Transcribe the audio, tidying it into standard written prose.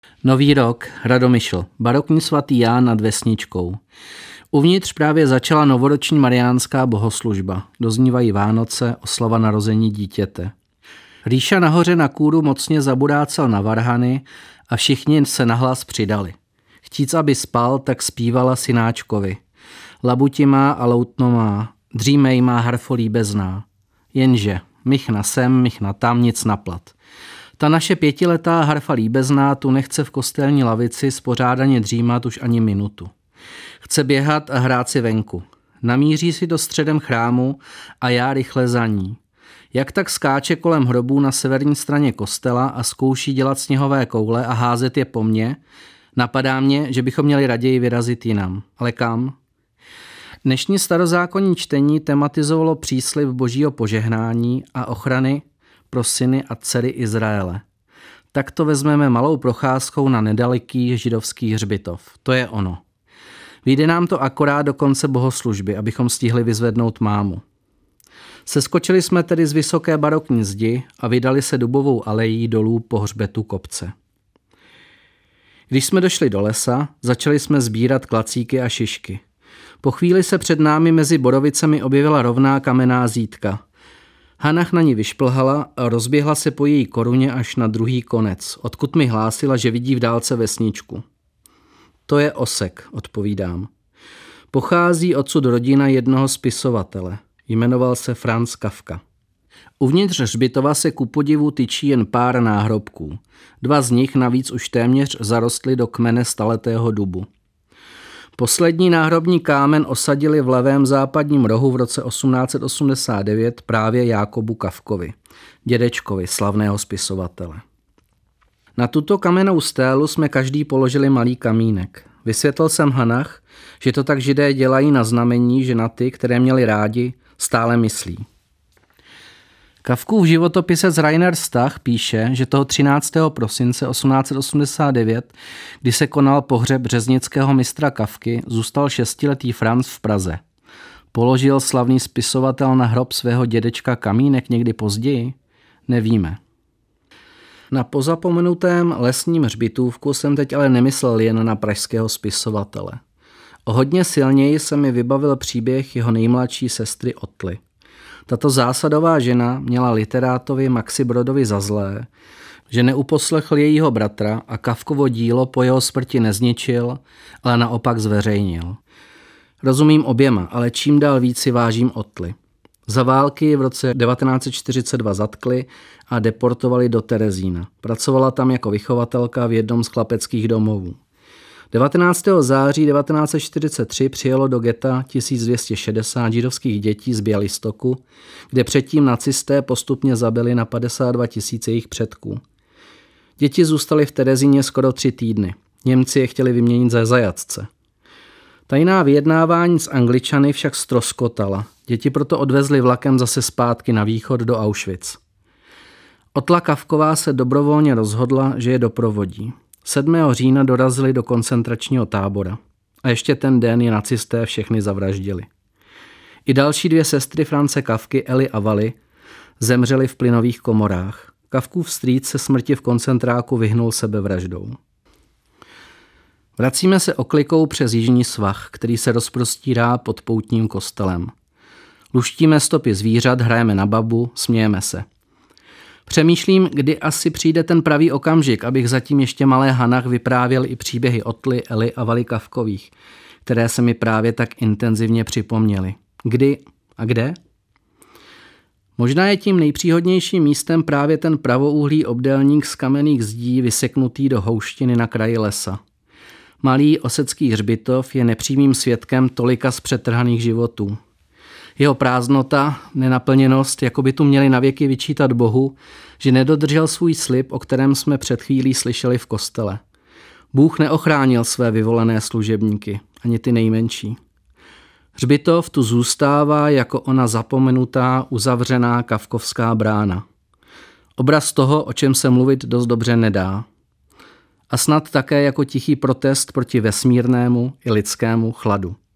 Nový rok, Radomyšl, barokní svatý Ján nad vesničkou. Uvnitř právě začala novoroční mariánská bohoslužba. Doznívají Vánoce, oslava narození dítěte. Ríša nahoře na kůru mocně zaburácel na varhany a všichni se nahlas přidali. Chtíc, aby spal, tak zpívala synáčkovi. Labuti má a loutno má, dřímej má harfo líbezná. Jenže, michna sem, michna tam, nic naplat. Ta naše 5letá harfa líbezná tu nechce v kostelní lavici spořádaně dřímat už ani minutu. Chce běhat a hrát si venku. Namíří si do středem chrámu a já rychle za ní. Jak tak skáče kolem hrobů na severní straně kostela a zkouší dělat sněhové koule a házet je po mně, napadá mě, že bychom měli raději vyrazit jinam. Ale kam? Dnešní starozákonní čtení tematizovalo příslib božího požehnání a ochrany pro syny a dcery Izraele. Tak to vezmeme malou procházkou na nedaleký židovský hřbitov. To je ono. Vyjde nám to akorát do konce bohoslužby, abychom stihli vyzvednout mámu. Seskočili jsme tedy z vysoké barokní zdi a vydali se dubovou alejí dolů po hřbetu kopce. Když jsme došli do lesa, začali jsme sbírat klacíky a šišky. Po chvíli se před námi mezi borovicemi objevila rovná kamenná zítka. Hanach na ní vyšplhala a rozběhla se po její koruně až na druhý konec, odkud mi hlásila, že vidí v dálce vesničku. To je Osek, odpovídám. Pochází odsud rodina jednoho spisovatele. Jmenoval se Franz Kafka. Uvnitř hřbitova se ku podivu tyčí jen pár náhrobků. 2 z nich navíc už téměř zarostly do kmene staletého dubu. Poslední náhrobní kámen osadili v levém západním rohu v roce 1889 právě Jákobu Kafkovi, dědečkovi slavného spisovatele. Na tuto kamennou stélu jsme každý položili malý kamínek. Vysvětlil jsem Hanach, že to tak Židé dělají na znamení, že na ty, které měli rádi, stále myslí. Kafkův životopisec Rainer Stach píše, že toho 13. prosince 1889, kdy se konal pohřeb řeznického mistra Kafky, zůstal 6letý Franz v Praze. Položil slavný spisovatel na hrob svého dědečka kamínek někdy později? Nevíme. Na pozapomenutém lesním hřbitůvku jsem teď ale nemyslel jen na pražského spisovatele. O hodně silněji se mi vybavil příběh jeho nejmladší sestry Otly. Tato zásadová žena měla literátovi Maxi Brodovi za zlé, že neuposlechl jejího bratra a Kafkovo dílo po jeho smrti nezničil, ale naopak zveřejnil. Rozumím oběma, ale čím dál víc si vážím Otly. Za války v roce 1942 zatkli a deportovali do Terezína. Pracovala tam jako vychovatelka v jednom z chlapeckých domovů. 19. září 1943 přijelo do geta 1260 židovských dětí z Bělistoku, kde předtím nacisté postupně zabili na 52 000 jejich předků. Děti zůstaly v Terezíně skoro 3 týdny. Němci je chtěli vyměnit za zajatce. Tajná vyjednávání s Angličany však ztroskotala. Děti proto odvezli vlakem zase zpátky na východ do Auschwitz. Otla Kafková se dobrovolně rozhodla, že je doprovodí. 7. října dorazili do koncentračního tábora. A ještě ten den je nacisté všechny zavraždili. I další 2 sestry Franze Kafky, Eli a Vali, zemřely v plynových komorách. Kafkův strýc se smrti v koncentráku vyhnul sebevraždou. Vracíme se oklikou přes jižní svah, který se rozprostírá pod poutním kostelem. Luštíme stopy zvířat, hrajeme na babu, smějeme se. Přemýšlím, kdy asi přijde ten pravý okamžik, abych zatím ještě malé Hanach vyprávěl i příběhy Otly, Eli a Vali Kafkových, které se mi právě tak intenzivně připomněly. Kdy a kde? Možná je tím nejpříhodnějším místem právě ten pravoúhlý obdélník z kamenných zdí vyseknutý do houštiny na kraji lesa. Malý osecký hřbitov je nepřímým svědkem tolika zpřetrhaných životů. Jeho prázdnota, nenaplněnost, jako by tu měli navěky vyčítat Bohu, že nedodržel svůj slib, o kterém jsme před chvílí slyšeli v kostele. Bůh neochránil své vyvolené služebníky, ani ty nejmenší. Hřbitov tu zůstává jako ona zapomenutá, uzavřená kafkovská brána. Obraz toho, o čem se mluvit dost dobře nedá. A snad také jako tichý protest proti vesmírnému i lidskému chladu.